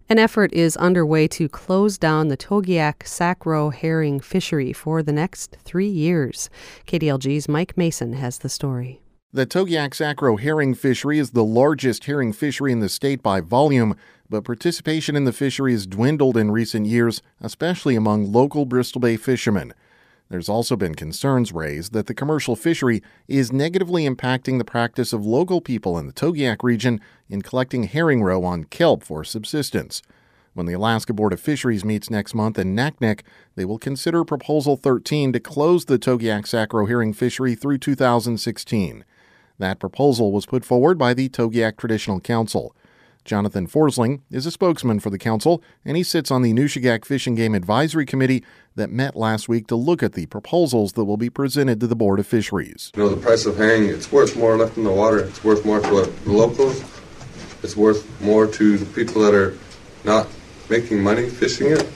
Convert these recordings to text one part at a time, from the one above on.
An effort is underway to close down the Togiak-Sacro herring fishery for the next 3 years. KDLG's Mike Mason has the story. The Togiak-Sacro herring fishery is the largest herring fishery in the state by volume, but participation in the fishery has dwindled in recent years, especially among local Bristol Bay fishermen. There's also been concerns raised that the commercial fishery is negatively impacting the practice of local people in the Togiak region in collecting herring roe on kelp for subsistence. When the Alaska Board of Fisheries meets next month in Naknek, they will consider Proposal 13 to close the Togiak-Sacro herring fishery through 2016. That proposal was put forward by the Togiak Traditional Council. Jonathan Forsling is a spokesman for the council, and he sits on the Nushagak Fish and Game Advisory Committee that met last week to look at the proposals that will be presented to the Board of Fisheries. The price of herring, it's worth more left in the water. It's worth more to the locals. It's worth more to the people that are not making money fishing it.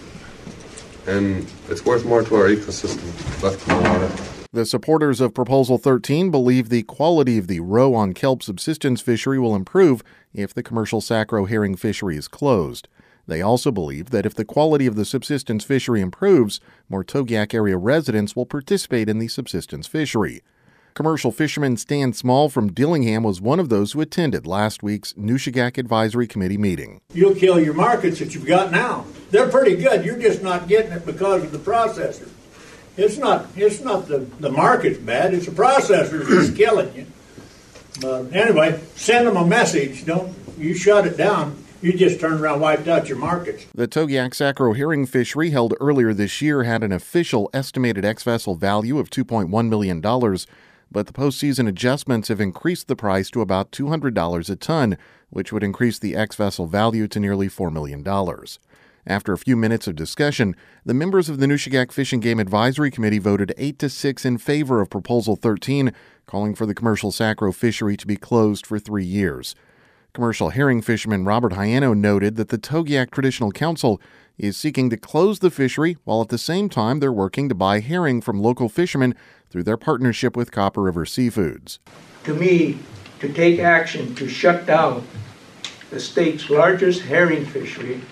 And it's worth more to our ecosystem left in the water. The supporters of Proposal 13 believe the quality of the roe on kelp subsistence fishery will improve if the commercial sacro herring fishery is closed. They also believe that if the quality of the subsistence fishery improves, more Togiak area residents will participate in the subsistence fishery. Commercial fisherman Stan Small from Dillingham was one of those who attended last week's Nushagak Advisory Committee meeting. You'll kill your markets that you've got now. They're pretty good. You're just not getting it because of the processor. It's not the market's bad. It's the processors that's killing you. But anyway, send them a message. Don't you shut it down. You just turned around and wiped out your markets. The Togiak-Sacro herring fishery held earlier this year had an official estimated ex-vessel value of $2.1 million, but the postseason adjustments have increased the price to about $200 a ton, which would increase the ex-vessel value to nearly $4 million. After a few minutes of discussion, the members of the Nushagak Fish and Game Advisory Committee voted 8-6 in favor of Proposal 13, calling for the commercial sacro fishery to be closed for 3 years. Commercial herring fisherman Robert Hyano noted that the Togiak Traditional Council is seeking to close the fishery while at the same time they're working to buy herring from local fishermen through their partnership with Copper River Seafoods. To me, to take action to shut down the state's largest herring fishery,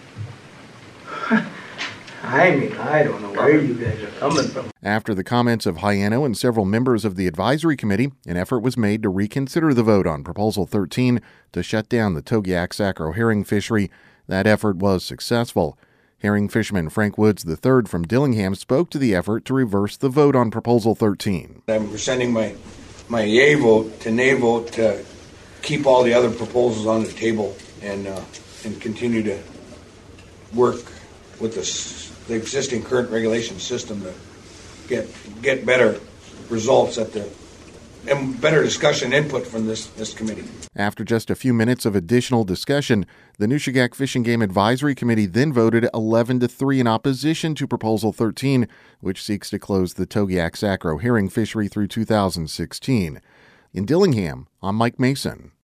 I don't know where you guys are coming from. After the comments of Hyano and several members of the advisory committee, an effort was made to reconsider the vote on Proposal 13 to shut down the Togiak-Sacro herring fishery. That effort was successful. Herring fisherman Frank Woods III from Dillingham spoke to the effort to reverse the vote on Proposal 13. I'm sending my yay vote to nay vote to keep all the other proposals on the table and continue to work with the existing current regulation system to get better results and better discussion input from this committee. After just a few minutes of additional discussion, the Nushagak Fish and Game Advisory Committee then voted 11-3 in opposition to Proposal 13, which seeks to close the Togiak-Sacro herring fishery through 2016. In Dillingham, I'm Mike Mason.